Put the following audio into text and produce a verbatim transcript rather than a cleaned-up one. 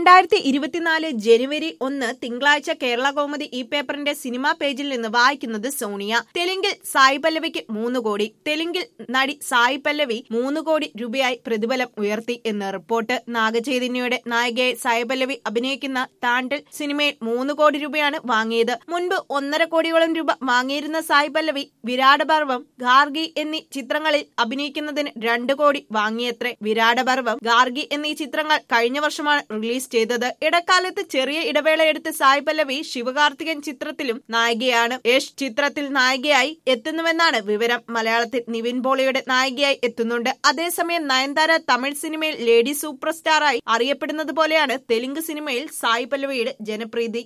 രണ്ടായിരത്തി ഇരുപത്തിനാല് ജനുവരി ഒന്ന് തിങ്കളാഴ്ച കേരള കൗമുദി ഈ പേപ്പറിന്റെ സിനിമാ പേജിൽ നിന്ന് വായിക്കുന്നത് സോണിയ. തെലുങ്കിൽ സായി പല്ലവിക്ക് മൂന്ന് കോടി. തെലുങ്കിൽ നടി സായി പല്ലവി മൂന്ന് കോടി രൂപയായി പ്രതിഫലം ഉയർത്തി എന്ന് റിപ്പോർട്ട്. നാഗചൈതന്യയുടെ നായികയായി സായി പല്ലവി അഭിനയിക്കുന്ന താണ്ടിൽ സിനിമയിൽ മൂന്ന് കോടി രൂപയാണ് വാങ്ങിയത്. മുൻപ് ഒന്നര കോടിയോളം രൂപ വാങ്ങിയിരുന്ന സായി പല്ലവി വിരാടപർവം, ഗാർഗി എന്നീ ചിത്രങ്ങളിൽ അഭിനയിക്കുന്നതിന് രണ്ട് കോടി വാങ്ങിയത്രേ. വിരാടപർവം, ഗാർഗി എന്നീ ചിത്രങ്ങൾ കഴിഞ്ഞ വർഷമാണ് റിലീസ് ചെയ്തത്. ഇടക്കാലത്ത് ചെറിയ ഇടവേളയെടുത്ത് സായി പല്ലവി ശിവകാർത്തികൻ ചിത്രത്തിലും നായികയാണ്. യശ് ചിത്രത്തിൽ നായികയായി എത്തുന്നുവെന്നാണ് വിവരം. മലയാളത്തിൽ നിവിൻ പോളിയുടെ നായികയായി എത്തുന്നുണ്ട്. അതേസമയം നയൻതാര തമിഴ് സിനിമയിൽ ലേഡി സൂപ്പർ സ്റ്റാറായി അറിയപ്പെടുന്നത് പോലെയാണ് തെലുങ്ക് സിനിമയിൽ സായി പല്ലവിയുടെ ജനപ്രീതി.